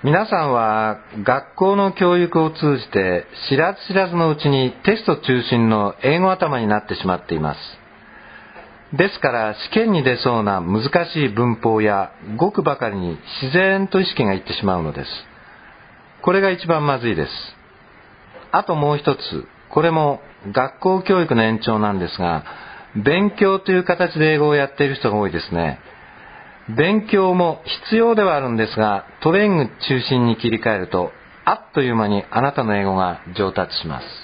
皆さんは学校の教育を通じて知らず知らずのうちにテスト中心の英語頭になってしまっています。ですから試験に出そうな難しい文法や語句ばかりに自然と意識がいってしまうのです。これが一番まずいです。あともう一つ、これも学校教育の延長なんですが、勉強という形で英語をやっている人が多いですね。勉強も必要ではあるんですが、トレーニング中心に切り替えると、あっという間にあなたの英語が上達します。